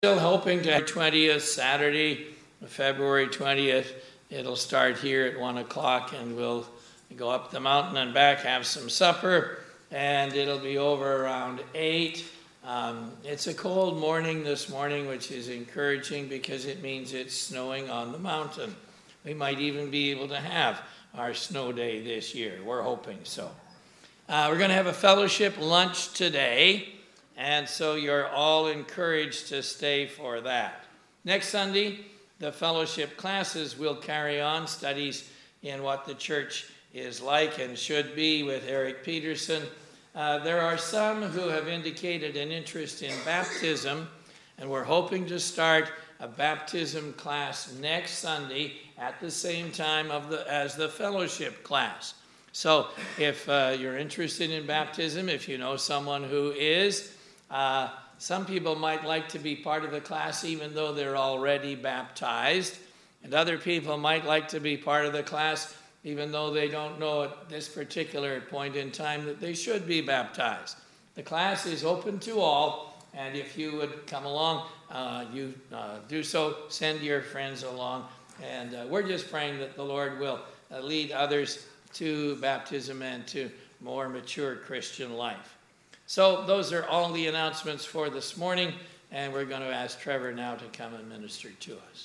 Still hoping to have 20th, Saturday, February 20th. It'll start here at 1 o'clock and we'll go up the mountain and back, have some supper, and it'll be over around 8. It's a cold morning this morning, which is encouraging because it means it's snowing on the mountain. We might even be able to have our snow day this year. We're hoping so. We're going to have a fellowship lunch today. And so you're all encouraged to stay for that. Next Sunday, the fellowship classes will carry on studies in what the church is like and should be with Eric Peterson. There are some who have indicated an interest in baptism, and we're hoping to start a baptism class next Sunday at the same time as the fellowship class. So if you're interested in baptism, if you know someone who is, some people might like to be part of the class even though they're already baptized, and other people might like to be part of the class even though they don't know at this particular point in time that they should be baptized. The class is open to all, and if you would come along, you do so, send your friends along, and we're just praying that the Lord will lead others to baptism and to more mature Christian life. So those are all the announcements for this morning, and we're going to ask Trevor now to come and minister to us.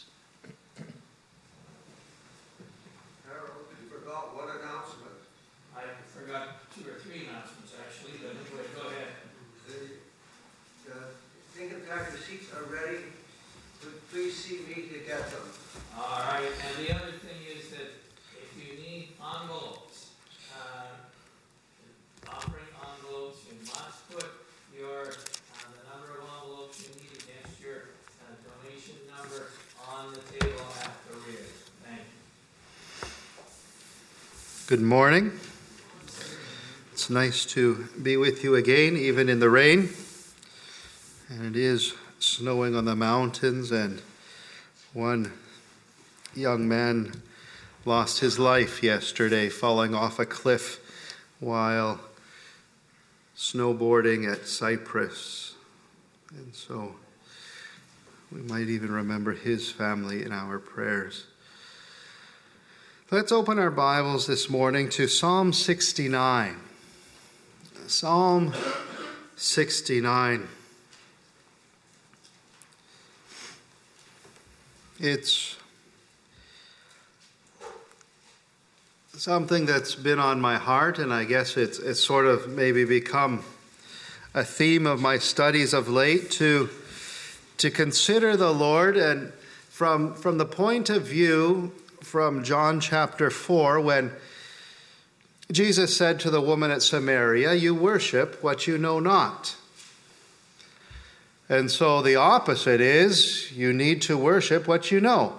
Harold, you forgot one announcement. I forgot 2 or 3 announcements, actually, but anyway, go ahead. The income tax receipts are ready. Please see me to get them. All right, and the other thing is that if you need envelopes, offering envelopes, you must put the number of envelopes you need against your donation number on the table at the rear. Thank you. Good morning. It's nice to be with you again, even in the rain. And it is snowing on the mountains, and one young man lost his life yesterday falling off a cliff while snowboarding at Cyprus. And so we might even remember his family in our prayers. Let's open our Bibles this morning to Psalm 69. Psalm 69. It's something that's been on my heart, and I guess it's sort of maybe become a theme of my studies of late to consider the Lord, and from the point of view from John chapter 4, when Jesus said to the woman at Samaria, "You worship what you know not." And so the opposite is, you need to worship what you know.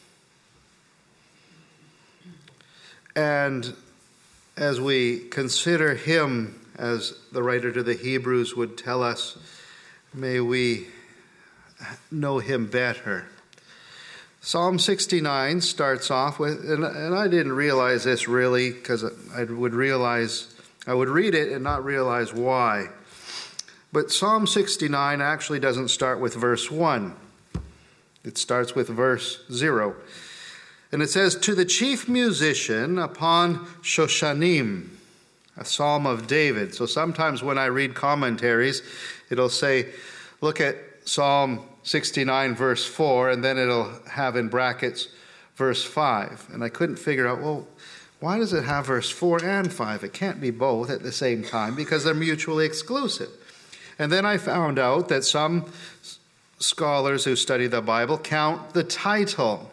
And as we consider him, as the writer to the Hebrews would tell us, may we know him better. Psalm 69 starts off with, and I didn't realize this really, because I would read it and not realize why. But Psalm 69 actually doesn't start with verse 1. It starts with verse 0. And it says, "To the chief musician upon Shoshanim," a psalm of David. So sometimes when I read commentaries, it'll say, look at Psalm 69 verse 4, and then it'll have in brackets verse 5. And I couldn't figure out, well, why does it have verse 4 and 5? It can't be both at the same time because they're mutually exclusive. And then I found out that some scholars who study the Bible count the title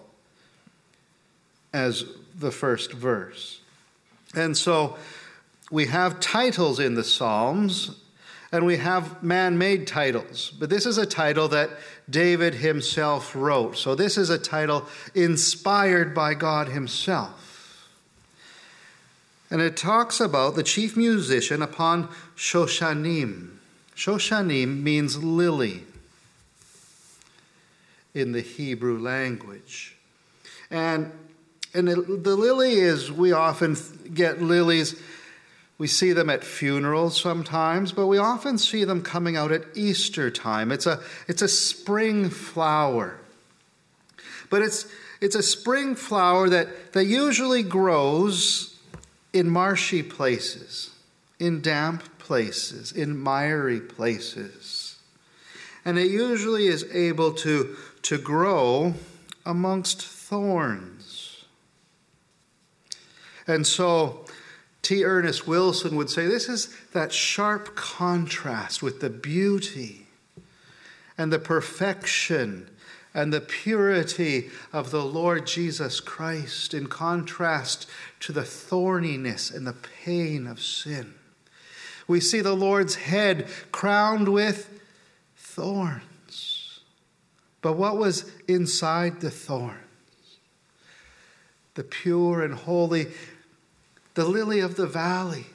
as the first verse. And so we have titles in the Psalms, and we have man-made titles. But this is a title that David himself wrote. So this is a title inspired by God himself. And it talks about the chief musician upon Shoshanim. Shoshanim means lily in the Hebrew language. And the lily is, we often get lilies We see them at funerals sometimes, but we often see them coming out at Easter time. It's a spring flower. But it's a spring flower that usually grows in marshy places, in damp places, in miry places. And it usually is able to grow amongst thorns. And so T. Ernest Wilson would say this is that sharp contrast with the beauty and the perfection and the purity of the Lord Jesus Christ in contrast to the thorniness and the pain of sin. We see the Lord's head crowned with thorns. But what was inside the thorns? The pure and holy, the lily of the valley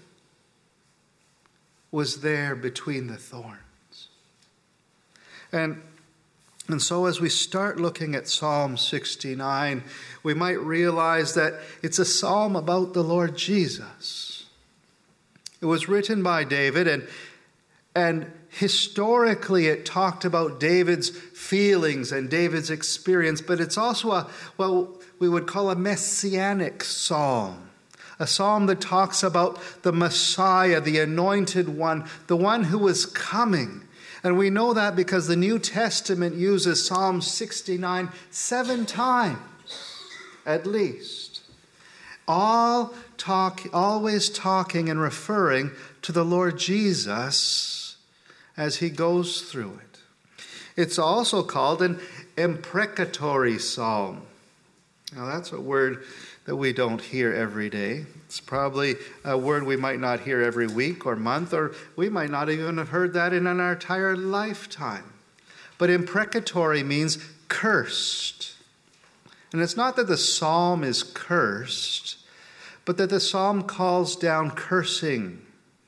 was there between the thorns. And so as we start looking at Psalm 69, we might realize that it's a psalm about the Lord Jesus. It was written by David, and historically it talked about David's feelings and David's experience, but it's also what we would call a messianic psalm. A psalm that talks about the Messiah, the anointed one, the one who was coming. And we know that because the New Testament uses Psalm 69 7 times, at least. Always talking and referring to the Lord Jesus as he goes through it. It's also called an imprecatory psalm. Now that's a word that we don't hear every day. It's probably a word we might not hear every week or month, or we might not even have heard that in our entire lifetime. But imprecatory means cursed. And it's not that the psalm is cursed, but that the psalm calls down cursing.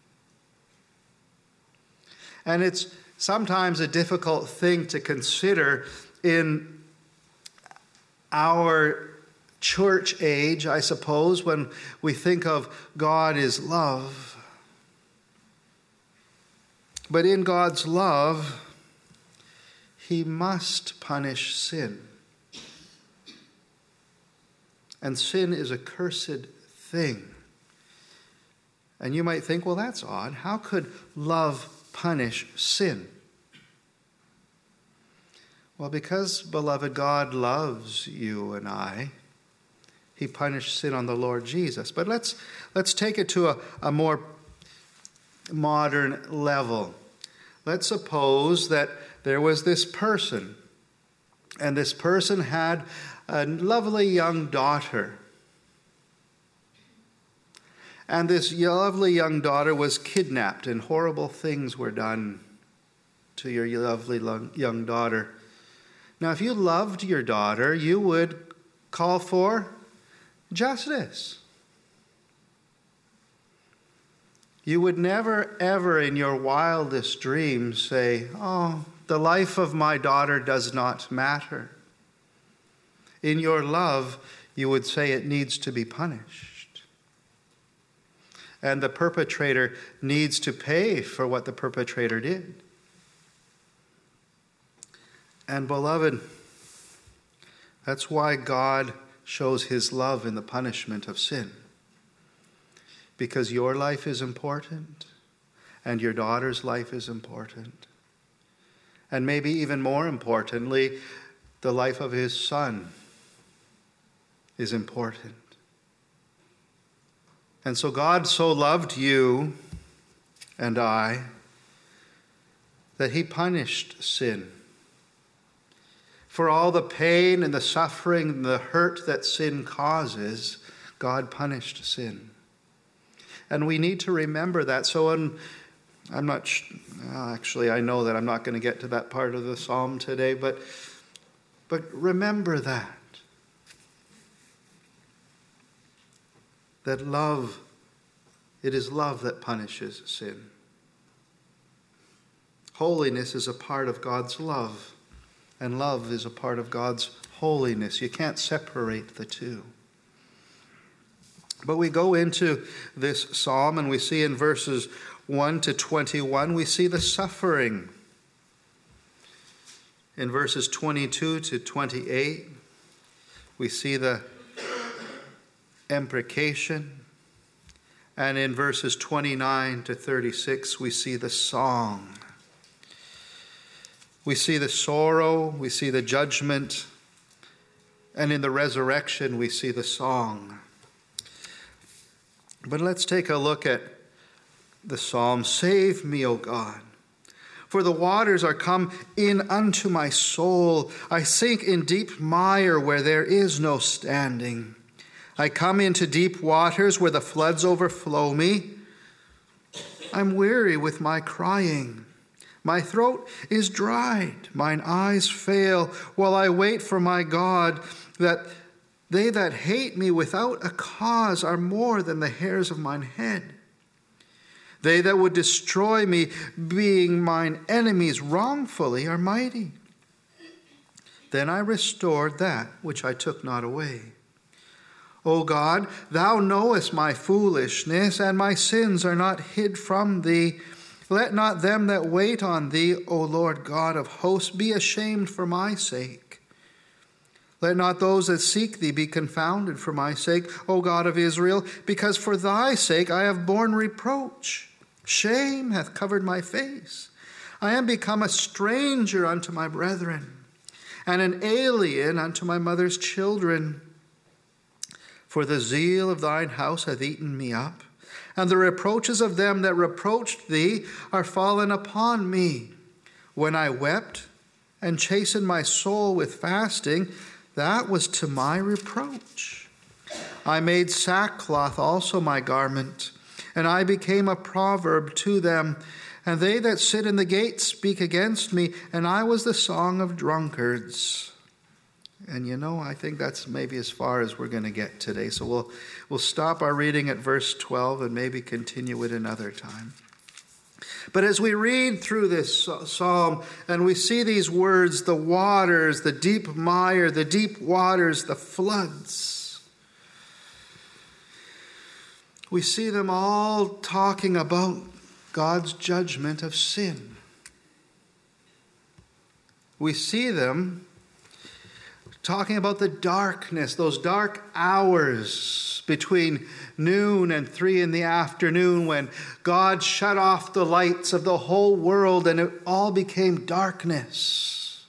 And it's sometimes a difficult thing to consider in our church age, I suppose, when we think of God is love. But in God's love, he must punish sin. And sin is a cursed thing. And you might think, well, that's odd. How could love punish sin? Well, because, beloved, God loves you and I, he punished sin on the Lord Jesus. But let's take it to a more modern level. Let's suppose that there was this person, and this person had a lovely young daughter. And this lovely young daughter was kidnapped, and horrible things were done to your lovely young daughter. Now, if you loved your daughter, you would call for justice. You would never, ever in your wildest dreams say, oh, the life of my daughter does not matter. In your love, you would say it needs to be punished. And the perpetrator needs to pay for what the perpetrator did. And beloved, that's why God shows his love in the punishment of sin. Because your life is important, and your daughter's life is important. And maybe even more importantly, the life of his son is important. And so God so loved you and I that he punished sin. For all the pain and the suffering and the hurt that sin causes, God punished sin. And we need to remember that. So I know that I'm not going to get to that part of the psalm today, but remember that. That love, it is love that punishes sin. Holiness is a part of God's love, and love is a part of God's holiness. You can't separate the two. But we go into this psalm and we see in verses 1 to 21, we see the suffering. In verses 22 to 28, we see the imprecation. And in verses 29 to 36, we see the song. We see the sorrow, we see the judgment, and in the resurrection, we see the song. But let's take a look at the psalm. Save me, O God, for the waters are come in unto my soul. I sink in deep mire where there is no standing. I come into deep waters where the floods overflow me. I'm weary with my crying. My throat is dried, mine eyes fail, while I wait for my God, that they that hate me without a cause are more than the hairs of mine head. They that would destroy me, being mine enemies wrongfully, are mighty. Then I restored that which I took not away. O God, thou knowest my foolishness, and my sins are not hid from thee. Let not them that wait on thee, O Lord God of hosts, be ashamed for my sake. Let not those that seek thee be confounded for my sake, O God of Israel, because for thy sake I have borne reproach. Shame hath covered my face. I am become a stranger unto my brethren, and an alien unto my mother's children. For the zeal of thine house hath eaten me up, and the reproaches of them that reproached thee are fallen upon me. When I wept and chastened my soul with fasting, that was to my reproach. I made sackcloth also my garment, and I became a proverb to them. And they that sit in the gate speak against me, and I was the song of drunkards. And I think that's maybe as far as we're going to get today. So we'll stop our reading at verse 12 and maybe continue it another time. But as we read through this psalm and we see these words, the waters, the deep mire, the deep waters, the floods, we see them all talking about God's judgment of sin. We see them talking about the darkness, those dark hours between noon and 3 in the afternoon when God shut off the lights of the whole world and it all became darkness,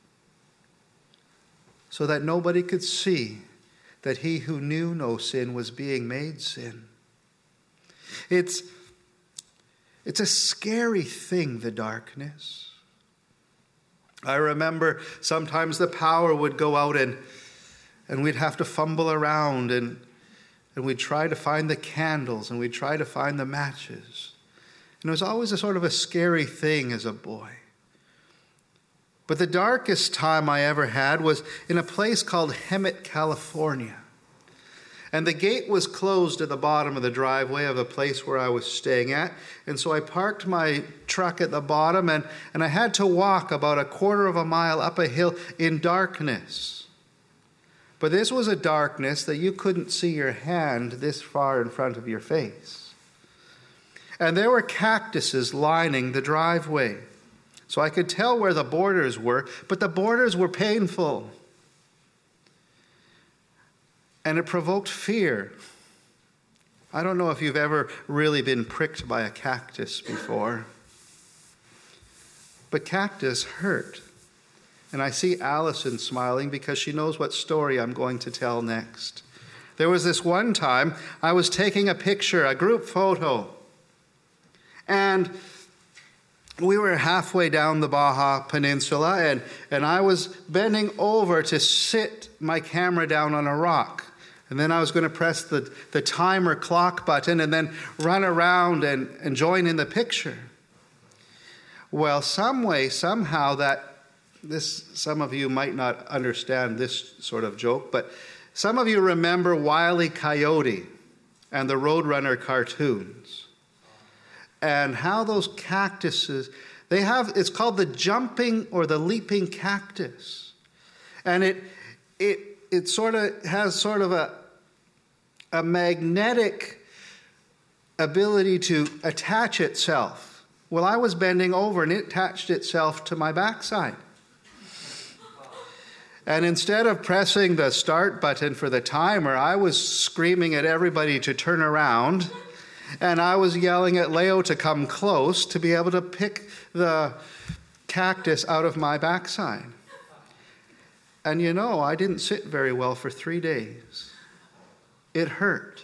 so that nobody could see that he who knew no sin was being made sin. It's a scary thing, the darkness. I remember sometimes the power would go out and we'd have to fumble around and we'd try to find the candles and we'd try to find the matches. And it was always a sort of a scary thing as a boy. But the darkest time I ever had was in a place called Hemet, California. And the gate was closed at the bottom of the driveway of the place where I was staying at. And so I parked my truck at the bottom and I had to walk about a quarter of a mile up a hill in darkness. But this was a darkness that you couldn't see your hand this far in front of your face. And there were cactuses lining the driveway. So I could tell where the borders were, but the borders were painful. And it provoked fear. I don't know if you've ever really been pricked by a cactus before. But cactus hurt. And I see Allison smiling because she knows what story I'm going to tell next. There was this one time I was taking a picture, a group photo. And we were halfway down the Baja Peninsula and I was bending over to sit my camera down on a rock. And then I was going to press the timer clock button and then run around and join in the picture. Well, somehow some of you might not understand this sort of joke, but some of you remember Wile E. Coyote and the Roadrunner cartoons. And how those cactuses, it's called the jumping or the leaping cactus. And it sort of has sort of a a magnetic ability to attach itself. Well, I was bending over and it attached itself to my backside. And instead of pressing the start button for the timer, I was screaming at everybody to turn around. And I was yelling at Leo to come close to be able to pick the cactus out of my backside. And you know, I didn't sit very well for 3 days. It hurt.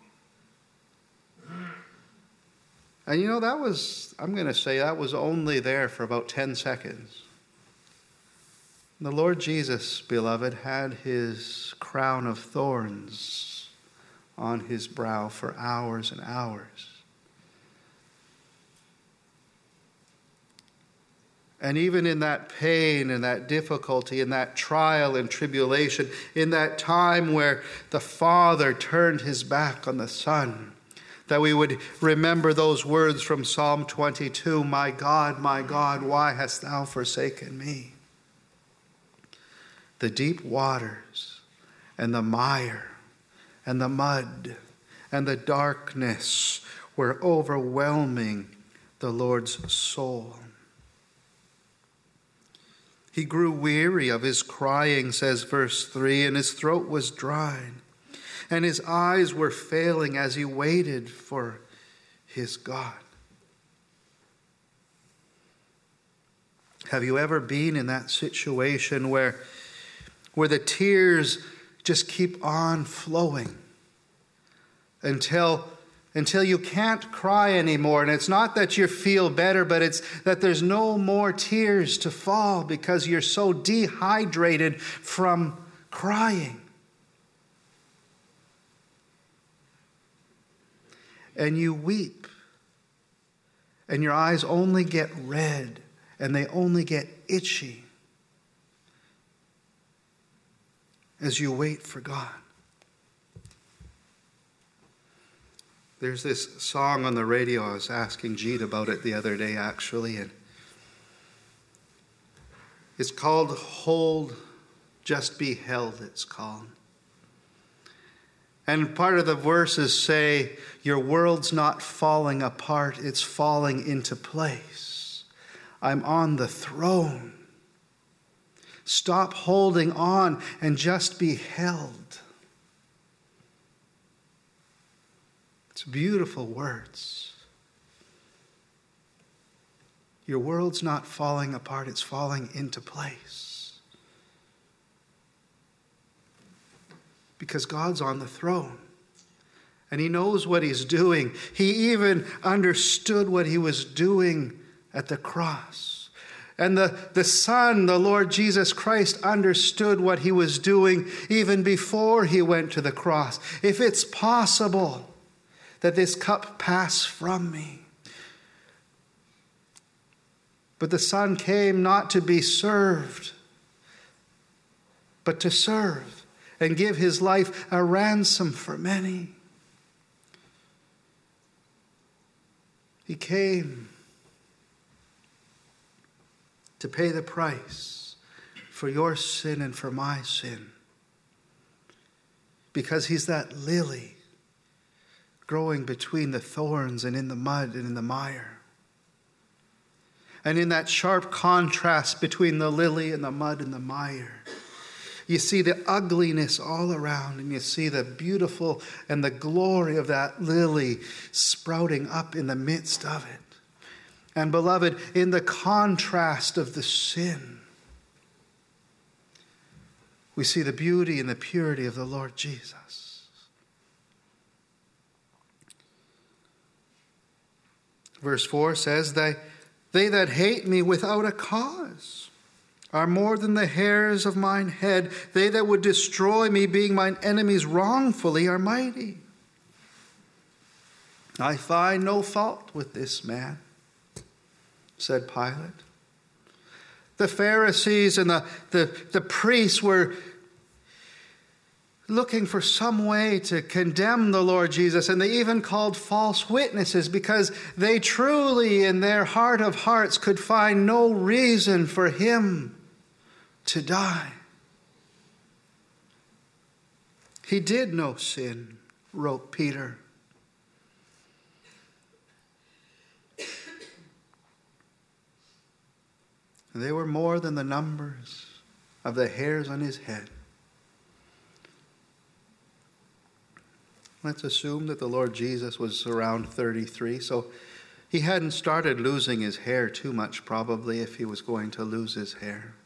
And you know, I'm going to say that was only there for about 10 seconds. The Lord Jesus, beloved, had his crown of thorns on his brow for hours and hours. And even in that pain and that difficulty, in that trial and tribulation, in that time where the Father turned his back on the Son, that we would remember those words from Psalm 22, my God, why hast thou forsaken me? The deep waters and the mire and the mud and the darkness were overwhelming the Lord's soul. He grew weary of his crying, says verse 3, and his throat was dried, and his eyes were failing as he waited for his God. Have you ever been in that situation where the tears just keep on flowing until you can't cry anymore? And it's not that you feel better, but it's that there's no more tears to fall because you're so dehydrated from crying. And you weep, and your eyes only get red, and they only get itchy as you wait for God. There's this song on the radio. I was asking Jeet about it the other day, actually, and it's called Hold, Just Be Held, it's called. And part of the verses say, your world's not falling apart, it's falling into place. I'm on the throne. Stop holding on and just be held. It's beautiful words. Your world's not falling apart, it's falling into place. Because God's on the throne. And he knows what he's doing. He even understood what he was doing at the cross. And the Son, the Lord Jesus Christ, understood what he was doing even before he went to the cross. If it's possible that this cup pass from me. But the Son came not to be served, but to serve and give his life a ransom for many. He came to pay the price for your sin and for my sin. Because he's that lily growing between the thorns and in the mud and in the mire. And in that sharp contrast between the lily and the mud and the mire, you see the ugliness all around, and you see the beautiful and the glory of that lily sprouting up in the midst of it. And beloved, in the contrast of the sin, we see the beauty and the purity of the Lord Jesus. Verse 4 says, they that hate me without a cause are more than the hairs of mine head. They that would destroy me, being mine enemies wrongfully, are mighty. I find no fault with this man, said Pilate. The Pharisees and the priests were looking for some way to condemn the Lord Jesus, and they even called false witnesses because they truly in their heart of hearts could find no reason for him to die. He did no sin. wrote Peter. They were more than the numbers of the hairs on his head. Let's assume that the Lord Jesus was around 33, so he hadn't started losing his hair too much, probably, if he was going to lose his hair.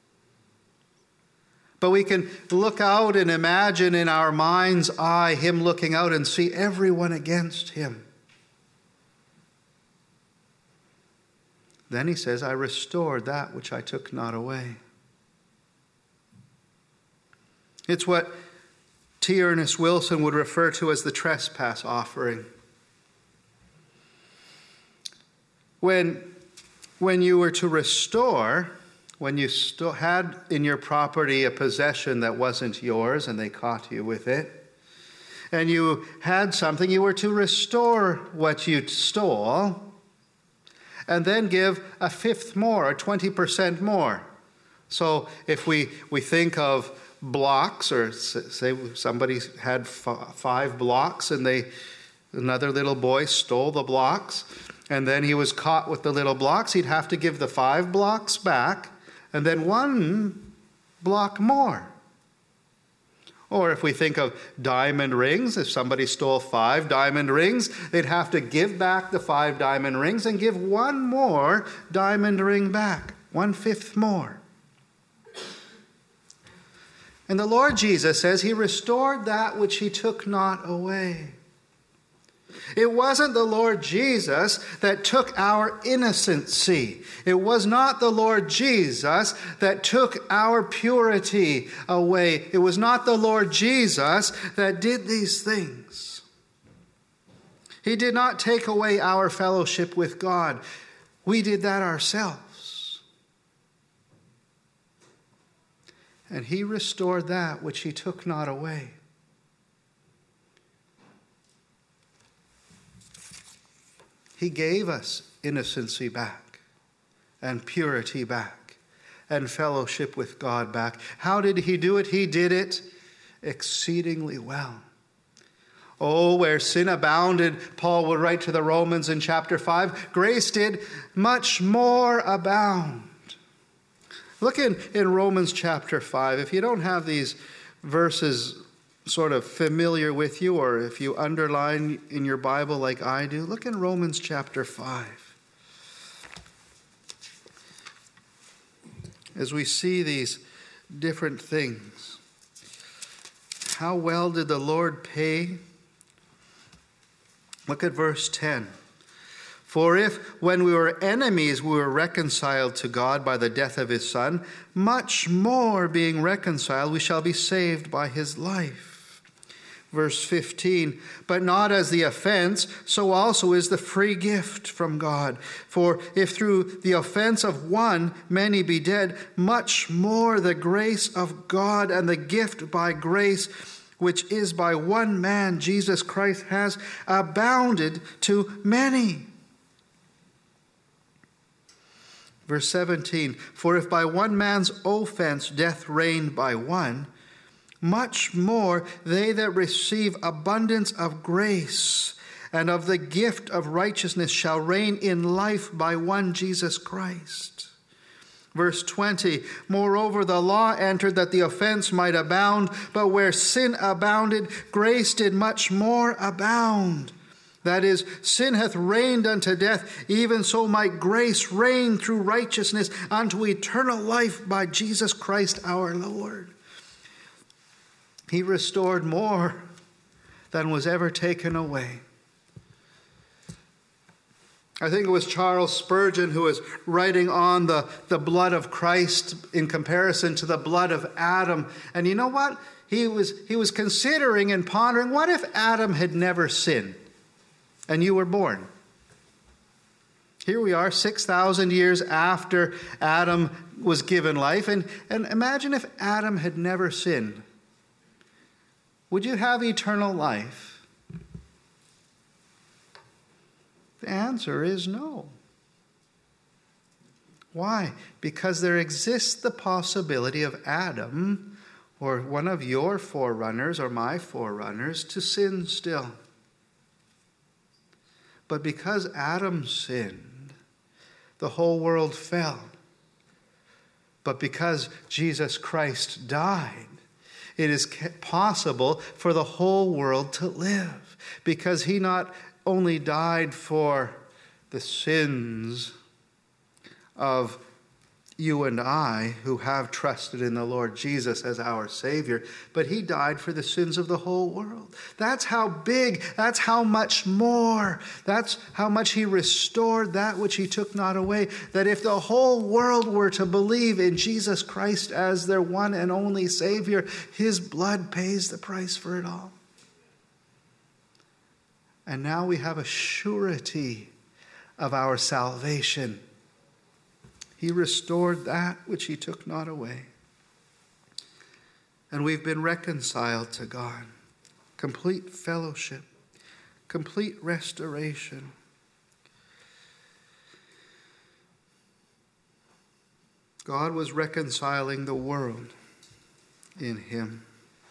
But we can look out and imagine in our mind's eye him looking out and see everyone against him. Then he says, I restored that which I took not away. It's what T. Ernest Wilson would refer to as the trespass offering. When you were to restore, when you had in your property a possession that wasn't yours and they caught you with it, and you had something, you were to restore what you stole and then give a fifth more, or 20% more. So if we think of blocks, or say somebody had 5 blocks and another little boy stole the blocks, and then he was caught with the little blocks, he'd have to give the 5 blocks back and then 1 block more. Or if we think of diamond rings, if somebody stole 5 diamond rings, they'd have to give back the 5 diamond rings and give 1 more diamond ring back, 1/5 more. And the Lord Jesus says he restored that which he took not away. It wasn't the Lord Jesus that took our innocency. It was not the Lord Jesus that took our purity away. It was not the Lord Jesus that did these things. He did not take away our fellowship with God. We did that ourselves. And he restored that which he took not away. He gave us innocency back, and purity back, and fellowship with God back. How did he do it? He did it exceedingly well. Oh, where sin abounded, Paul would write to the Romans in chapter 5, grace did much more abound. Look in Romans chapter 5. If you don't have these verses sort of familiar with you, or if you underline in your Bible like I do, look in Romans chapter 5. As we see these different things, how well did the Lord pay? Look at verse 10. For if, when we were enemies, we were reconciled to God by the death of his Son, much more being reconciled, we shall be saved by his life. Verse 15, but not as the offense, so also is the free gift from God. For if through the offense of one many be dead, much more the grace of God and the gift by grace, which is by one man, Jesus Christ, has abounded to many. Verse 17, for if by one man's offense death reigned by one, much more they that receive abundance of grace and of the gift of righteousness shall reign in life by one Jesus Christ. Verse 20, moreover the law entered that the offense might abound, but where sin abounded, grace did much more abound. That is, sin hath reigned unto death, even so might grace reign through righteousness unto eternal life by Jesus Christ our Lord. He restored more than was ever taken away. I think it was Charles Spurgeon who was writing on the blood of Christ in comparison to the blood of Adam. And you know what? He was considering and pondering, what if Adam had never sinned? And you were born. Here we are, 6,000 years after Adam was given life. And imagine if Adam had never sinned. Would you have eternal life? The answer is no. Why? Because there exists the possibility of Adam or one of your forerunners or my forerunners to sin still. But because Adam sinned, the whole world fell. But because Jesus Christ died, it is possible for the whole world to live. Because he not only died for the sins of you and I who have trusted in the Lord Jesus as our Savior, but he died for the sins of the whole world. That's how big, that's how much more, that's how much he restored that which he took not away. That if the whole world were to believe in Jesus Christ as their one and only Savior, his blood pays the price for it all. And now we have a surety of our salvation. He restored that which he took not away. And we've been reconciled to God. Complete fellowship, complete restoration. God was reconciling the world in him.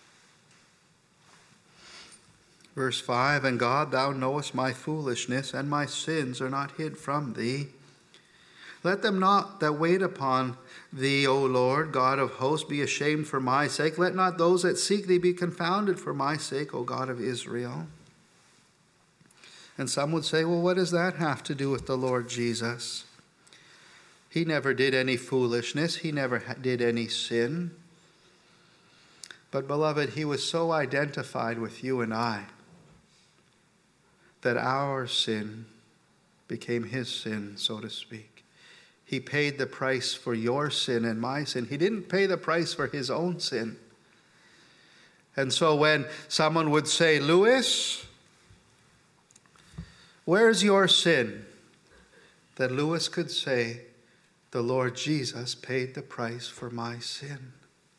Verse 5, and God, thou knowest my foolishness, and my sins are not hid from thee. Let them not that wait upon thee, O Lord, God of hosts, be ashamed for my sake. Let not those that seek thee be confounded for my sake, O God of Israel. And some would say, well, what does that have to do with the Lord Jesus? He never did any foolishness. He never did any sin. But beloved, he was so identified with you and I that our sin became his sin, so to speak. He paid the price for your sin and my sin. He didn't pay the price for his own sin. And so when someone would say, Lewis, where's your sin? That Lewis could say, the Lord Jesus paid the price for my sin.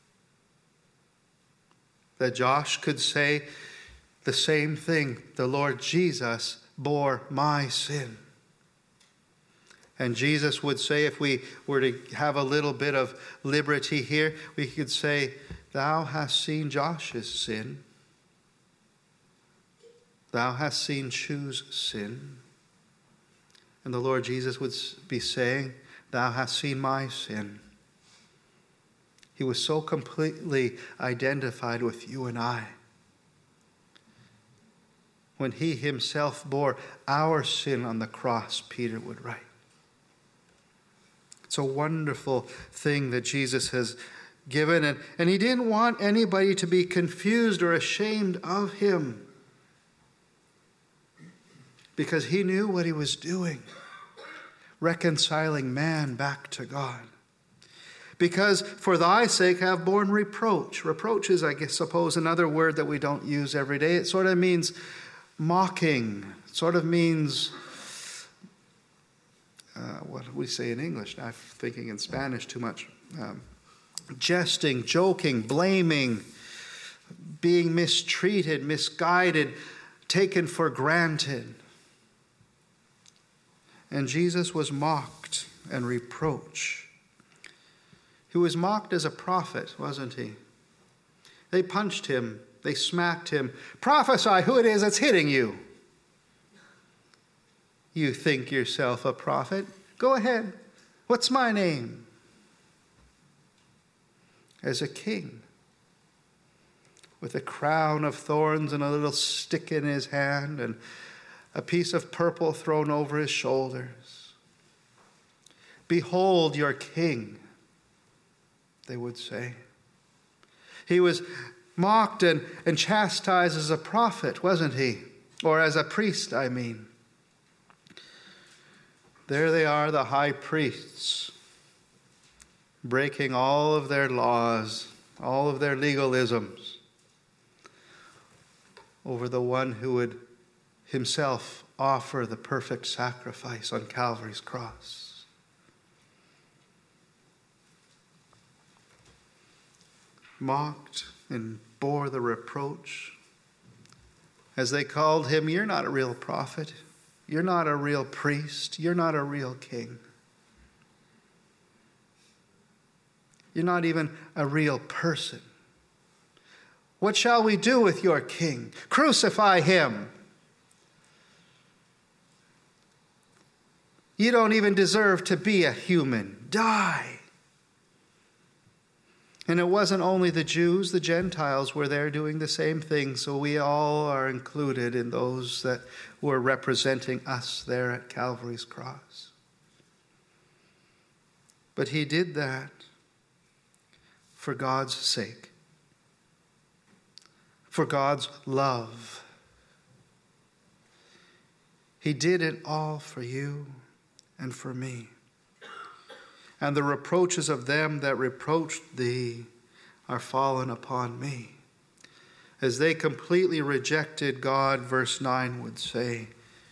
That Josh could say the same thing. The Lord Jesus bore my sin. And Jesus would say, if we were to have a little bit of liberty here, we could say, thou hast seen Josh's sin. Thou hast seen Chu's sin. And the Lord Jesus would be saying, thou hast seen my sin. He was so completely identified with you and I. When he himself bore our sin on the cross, Peter would write. It's a wonderful thing that Jesus has given. And he didn't want anybody to be confused or ashamed of him, because he knew what he was doing, reconciling man back to God. Because for thy sake have borne reproach. Reproach is, I suppose, another word that we don't use every day. It sort of means mocking. It sort of means... what do we say in English? I'm thinking in Spanish too much. Jesting, joking, blaming, being mistreated, misguided, taken for granted. And Jesus was mocked and reproached. He was mocked as a prophet, wasn't he? They punched him. They smacked him. Prophesy who it is that's hitting you. You think yourself a prophet? Go ahead. What's my name? As a king, with a crown of thorns and a little stick in his hand and a piece of purple thrown over his shoulders. Behold your king, they would say. He was mocked and chastised as a prophet, wasn't he? Or as a priest, I mean. There they are, the high priests, breaking all of their laws, all of their legalisms, over the one who would himself offer the perfect sacrifice on Calvary's cross. Mocked and bore the reproach as they called him, you're not a real prophet. You're not a real priest. You're not a real king. You're not even a real person. What shall we do with your king? Crucify him. You don't even deserve to be a human. Die. And it wasn't only the Jews, the Gentiles were there doing the same thing, so we all are included in those that were representing us there at Calvary's cross. But he did that for God's sake, for God's love. He did it all for you and for me. And the reproaches of them that reproached thee are fallen upon me. As they completely rejected God, verse 9 would say,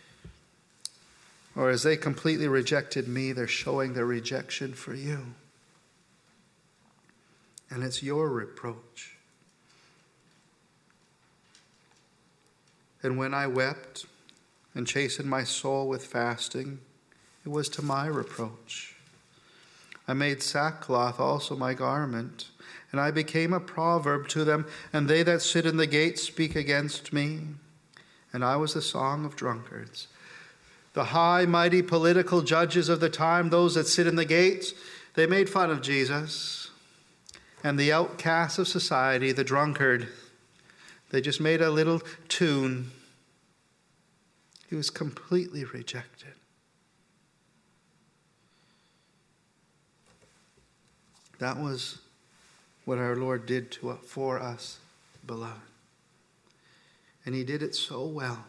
or as they completely rejected me, they're showing their rejection for you. And it's your reproach. And when I wept and chastened my soul with fasting, it was to my reproach. I made sackcloth also my garment, and I became a proverb to them, and they that sit in the gate speak against me. And I was the song of drunkards. The high, mighty political judges of the time, those that sit in the gates, they made fun of Jesus. And the outcast of society, the drunkard, they just made a little tune. He was completely rejected. That was what our Lord did for us, beloved. And he did it so well.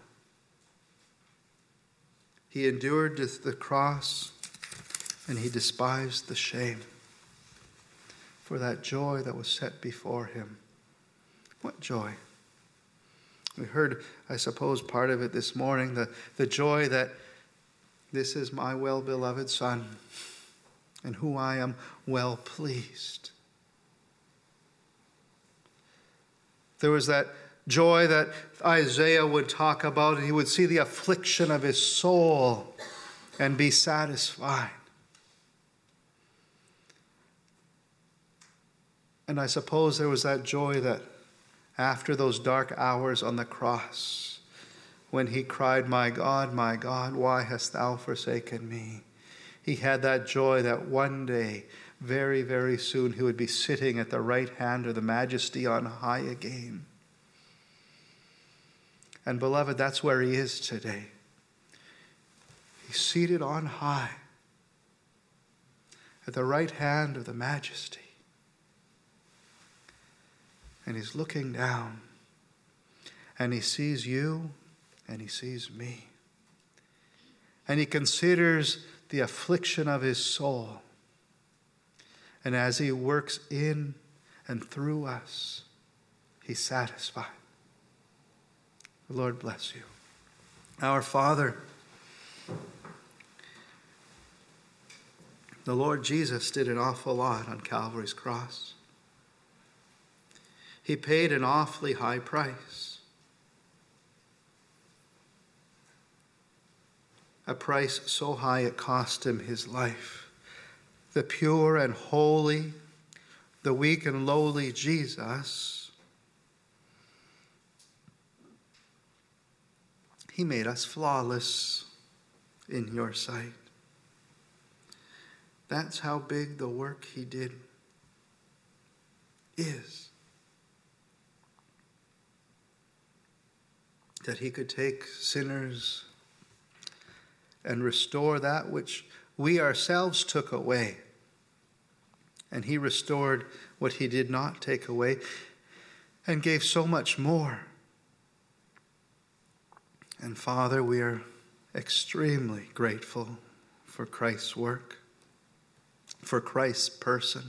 He endured the cross, and he despised the shame for that joy that was set before him. What joy? We heard, I suppose, part of it this morning, the joy that this is my well-beloved Son, and who I am well pleased. There was that joy that Isaiah would talk about, and he would see the affliction of his soul and be satisfied. And I suppose there was that joy that after those dark hours on the cross, when he cried, my God, why hast thou forsaken me? He had that joy that one day, very, very soon, he would be sitting at the right hand of the Majesty on high again. And beloved, that's where he is today. He's seated on high at the right hand of the Majesty. And he's looking down, and he sees you, and he sees me. And he considers the affliction of his soul. And as he works in and through us, he's satisfied. The Lord bless you. Our Father, the Lord Jesus did an awful lot on Calvary's cross. He paid an awfully high price. A price so high it cost him his life. The pure and holy, the weak and lowly Jesus, he made us flawless in your sight. That's how big the work he did is. That he could take sinners and restore that which we ourselves took away. And he restored what he did not take away and gave so much more. And Father, we are extremely grateful for Christ's work, for Christ's person,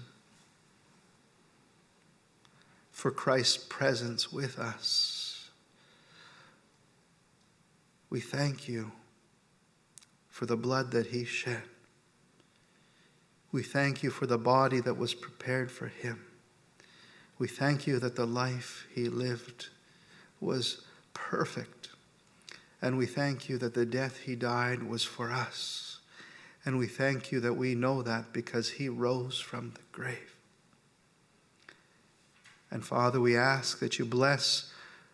for Christ's presence with us. We thank you for the blood that he shed. We thank you for the body that was prepared for him. We thank you that the life he lived was perfect. And we thank you that the death he died was for us. And we thank you that we know that because he rose from the grave. And Father, we ask that you bless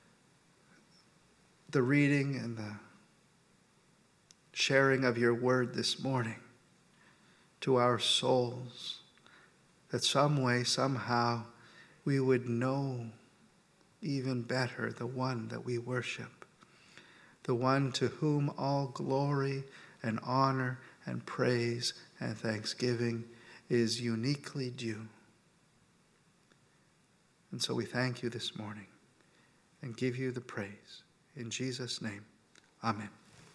the reading and the sharing of your word this morning to our souls, that some way, somehow, we would know even better the one that we worship, the one to whom all glory and honor and praise and thanksgiving is uniquely due. And so we thank you this morning and give you the praise. In Jesus' name, amen.